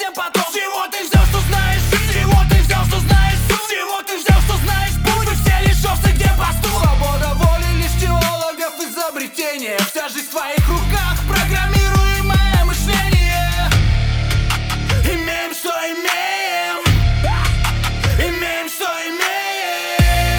всем потом. С чего ты взял, что знаешь? С чего ты взял, что знаешь? С чего ты взял, что знаешь? Будь все лишь овцы, где пастух. Свобода воли лишь теологов изобретение. Вся жизнь в твоих руках, программируемое мышление. Имеем, что имеем. Имеем, что имеем.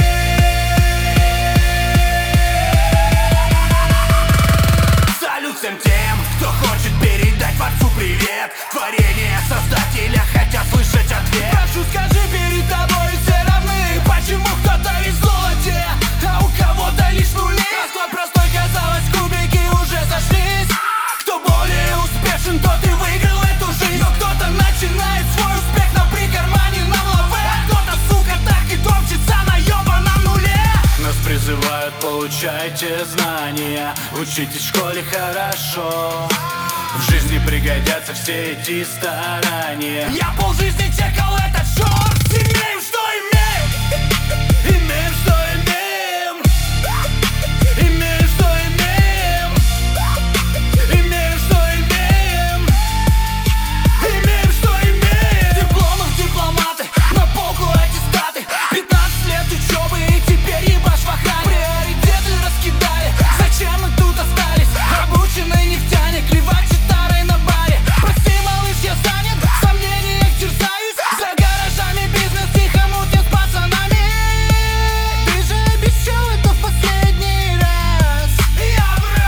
Салют всем тем, кто хочет передать Творцу привет. Творение Создателя хотят слышать ответ. Прошу, скажи, перед тобой все равны. Почему кто-то лишь в золоте, а у кого-то лишь нули? Расклад простой, казалось, кубики уже сошлись. Кто более успешен, тот и выиграл эту жизнь. Но кто-то начинает свой успех на прикарманенном лаве, а кто-то, сука, так и топчется на ёбаном нуле. Нас призывают, получайте знания, учитесь в школе хорошо. В жизни пригодятся все эти старания. Я полжизни чекал этот шорт. Имеем, что имеем. Имеем, что имеем. Имеем, что имеем. Имеем, что имеем. Имеем, что имеем. Дипломы, дипломаты, на полку аттестаты. 15 лет учебы и теперь ебашь в охране. Приоритеты раскидали, зачем мы тут остались? Обученный нефтяник, ливать читары на баре. Прости, малыш, я занят, в сомнениях терзаюсь. За гаражами бизнес тихо мутит с пацанами. Ты же обещал это в последний раз. Я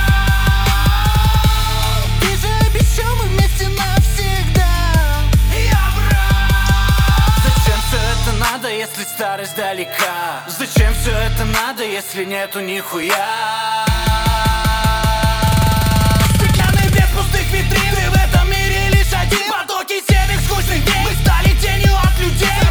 врал. Ты же обещал, мы вместе навсегда. Я врал. Зачем все это надо, если старость далека? Зачем все это надо, если нету нихуя? Стеклянный без пустых витрин. Ты в этом мире лишь один. Потоки серых скучных дней. Мы стали тенью от людей.